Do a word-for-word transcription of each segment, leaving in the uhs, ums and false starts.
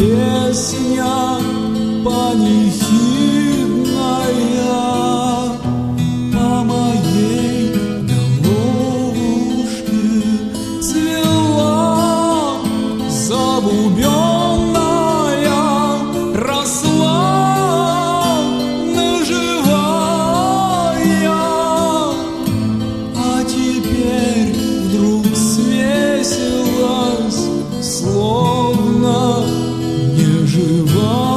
песня панихидная по моей головушке цвела забубенная, росла наживая, а теперь вдруг свесилась, словно неживая.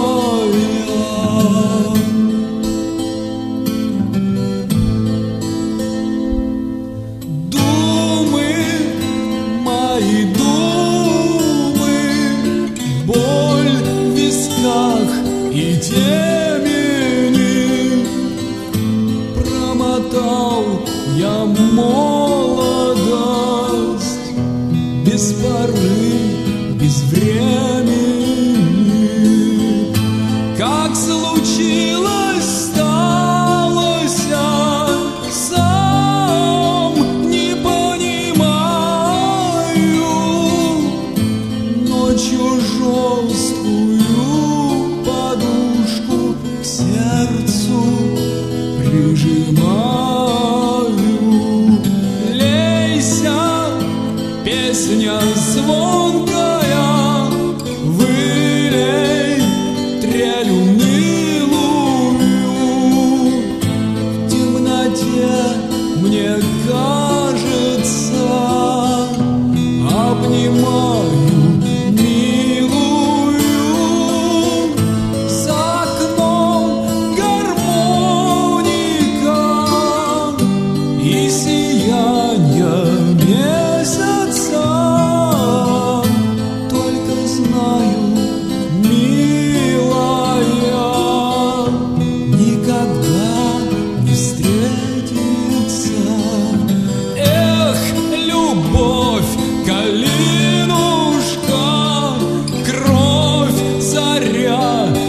Думы, мои думы, боль в висках и темени, промотал я молодость без поры, без времени. Как случилось, сталось, сам не понимаю. Ночью жесткую подушку к сердцу прижимаю. Лейся, песня звонкая, вылей трель унылую. В темноте, мне кажется, обнимаю милую. За окном гармоника и сияние месяца. Только знаю, милая, никогда не встретится. Эх, любовь, калинушка, кровь, заря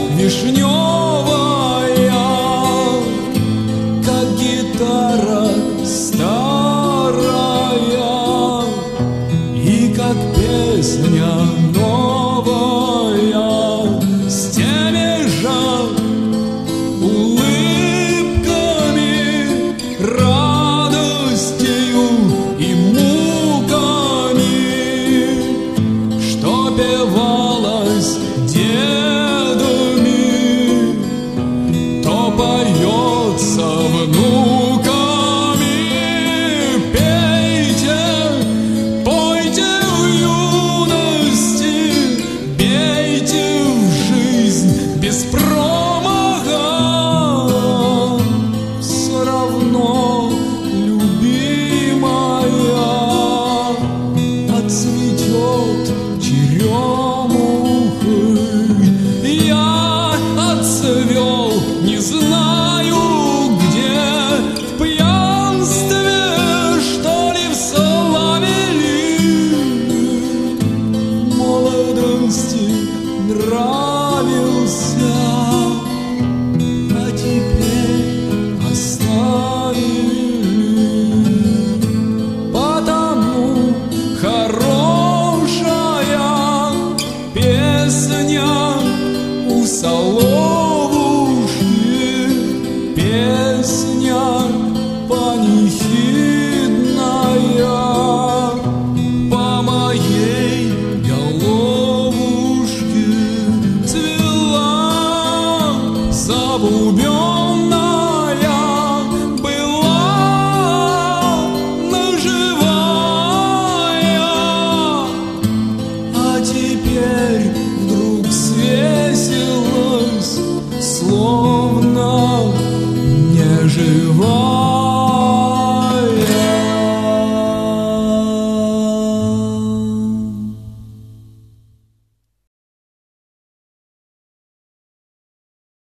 вишневая, как гитара старая и как песня новая, с теми же улыбками, радостью и муками, что певалось дедами, то поется внуками. Пейте, пойте в юности, бейте в жизнь без промаха. Все равно, любимая, отцветет черемухой. Я отцвел, не знаю где, в пьянстве, что ли, в славе ли. В молодости нравился, а теперь оставили. Потому хорошая песня у соловушки, песня панихидная по моей головушке цвела забубенная, была наживая, а теперь вдруг свесилась, словно неживая.